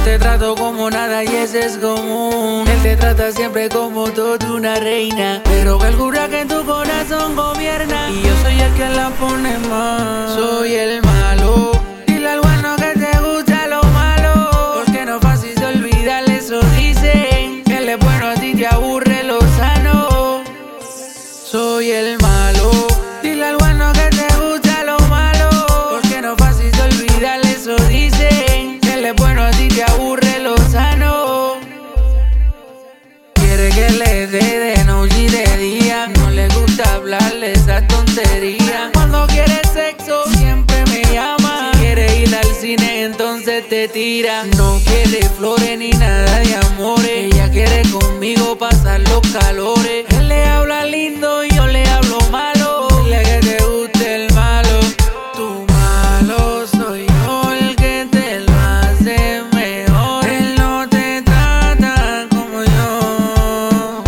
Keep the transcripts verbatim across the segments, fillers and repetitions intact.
te trato como nada y eso es común. Él te trata siempre como toda una reina, pero calcula que en tu corazón gobierna y yo soy el que la pone más. Soy el malo. Dile al bueno que te gusta lo malo, porque no es fácil de olvidar, eso dicen. Que él es bueno, a ti te aburre lo sano. Soy el malo. Dile al bueno que te gusta lo malo, porque no es fácil de olvidar, eso dicen. Que él es bueno, a ti te aburre lo sano. Quiere que le dé de noche y de día, no le gusta hablarle esa tontería. Cuando quiere sexo siempre me llama, si quiere ir al cine entonces te tira. No quiere flores ni nada de amores, ella quiere conmigo pasar los calores. Él le habla lindo y yo le hablo malo, dile que te guste el malo. Tu malo soy yo el que te lo hace mejor. Él no te trata como yo.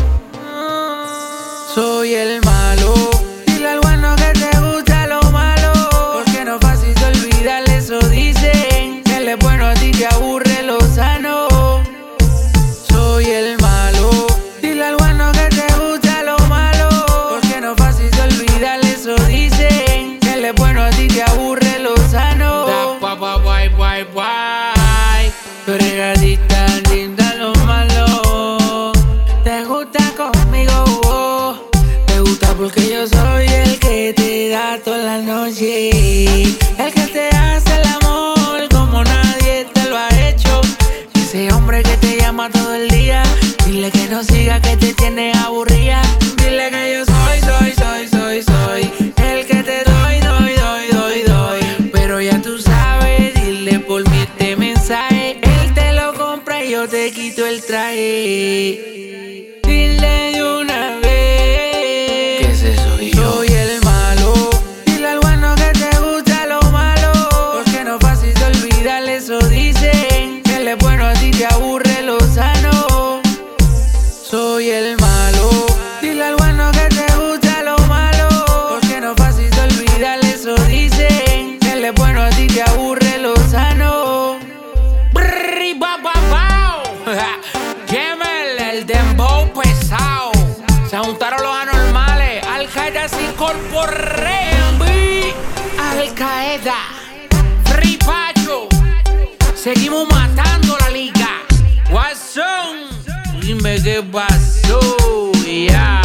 Soy el malo. Dile al bueno que te gusta lo malo, porque no es fácil de olvidar, eso dicen. Que él es bueno, a ti te aburre lo sano. Soy el malo. Dile al bueno que te gusta lo malo, porque no es fácil de olvidar, eso dicen. Que él es bueno, a ti te aburre lo sano. Da pa pa guay guay guay. Tú eres adicta, linda lo malo. Te gusta conmigo, oh. Te gusta porque yo soy el que te da toda la noche, el que te hace el amor como nadie te lo ha hecho. Ese hombre que te llama todo el día, dile que no siga, que te tiene aburrida. Dile que yo soy, soy, soy, soy, soy el que te doy, doy, doy, doy, doy. Pero ya tú sabes, dile por mí este mensaje. Él te lo compra y yo te quito el traje. Dile de una vez que ese soy yo. Soy el malo. Dile al bueno que te gusta lo malo, porque no es fácil de olvidar, eso dicen. Que él es bueno, a ti te aburre lo sano. Soy el malo. Dile al bueno que te gusta lo malo, porque no es fácil de olvidar, eso dicen. Que él es bueno, a ti te aburre lo sano. Brrr, ba, ba, bao. Gemel, el dembow pesado. Se juntaron los anormales. Al Qaeda se incorporan. Al Qaeda, Free Pacho. Seguimos matando la liga. What's up? Dime qué pasó, ya. Yeah.